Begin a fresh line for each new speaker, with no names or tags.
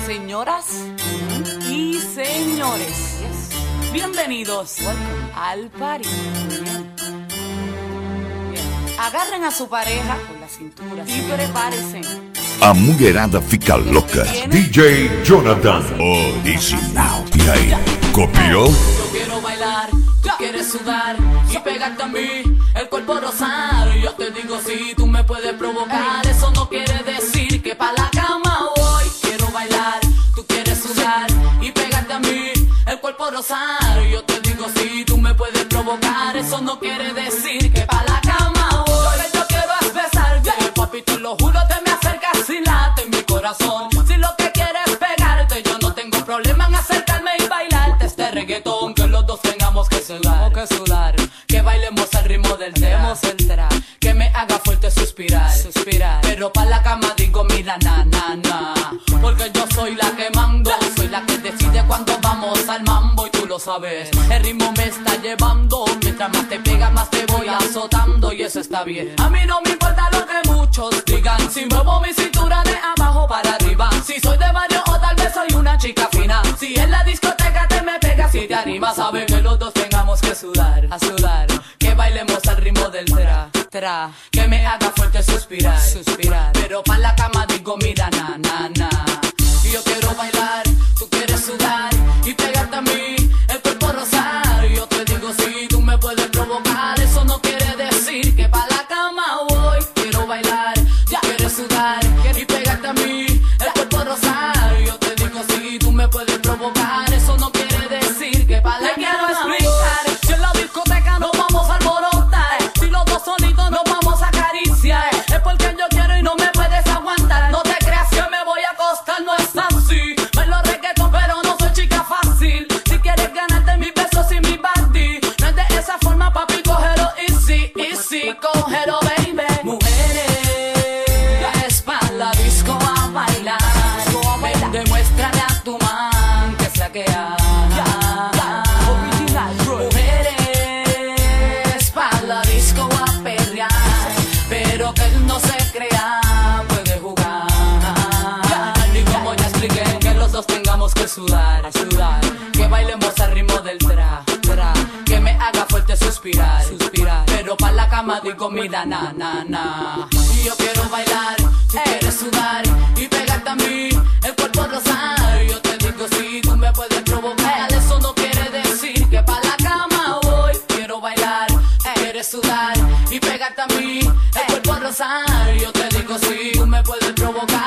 Señoras y señores, bienvenidos al party. Agarren a su pareja con la cintura y prepárense.
A mulherada fica louca. DJ Jonathan, original. E aí, copiou?
Yo quiero bailar, tú quieres sudar y pegarte a mí, el cuerpo rosar. Yo te digo si tú me puedes provocar. Eso no quiere decir que pa' la cama voy. Quiero bailar, tú quieres sudar y pegarte a mí, el cuerpo rosar. Yo te digo si tú me puedes provocar. Eso no quiere decir que pa' la cama voy. Lo que yo quiero es besarte, papi, te lo juro, te me acercas y late en mi corazón. Si lo que quieres es pegarte, yo no tengo problema en acercarme y bailarte este reggaetón. Que los dos tengamos que sudar, que bailemos al ritmo del tra, que me haga fuerte suspirar, pero pa' la cama digo mira na, porque yo soy la que mando, soy la que decide cuando vamos al mambo y tú lo sabes, el ritmo me está llevando, mientras más te pega más te voy azotando y eso está bien. A mí no me importa lo que muchos digan, si muevo mi cintura de abajo para arriba, si soy de barrio o tal vez soy una chica fina, si en la discoteca te me pegas y te animas, sabes que los dos tengamos que sudar, que bailemos al ritmo del tra, que me haga fuerte suspirar, pero pa' la cama digo mira na, y yo quiero bailar, tú quieres sudar y pegarte a mí, el cuerpo rosar. Yo te digo si tú me puedes provocar. Eso no quiere decir que pa' la cama voy. Quiero bailar, ya quieres sudar y pegarte a mí, el cuerpo rosar. Yo te digo si tú me puedes provocar. Eso no quiere decir que pa' la cama voy. Si en la discoteca nos vamos a alborotar, si los dos solitos nos vamos a acariciar, es porque yo quiero y no me puedes aguantar. No te creas que me voy a acostar, no es así. Bailo reggaetón pero no soy chica fácil. Si quieres ganarte mis besos y mi body, no es de esa forma, papi, cógelo easy, cógelo, baby. Mujeres pa' la disco a bailar, ven, demuéstrale a tu man que sea que hay. Mujeres pa' la disco a perrear, pero que él no se crea, puede jugar. Y como ya expliqué, que los dos tengamos que sudar, que bailemos al ritmo del tra, que me haga fuerte suspirar, pero pa' la cama digo mira na, y yo quiero bailar, tú quieres sudar y pegarte a mí, el cuerpo rosar. Yo te digo si tú me puedes provocar. Eso no quiere decir que pa' la cama voy. Quiero bailar, quieres sudar y pegarte a mí, el cuerpo rosar. Yo te digo si tú me puedes provocar.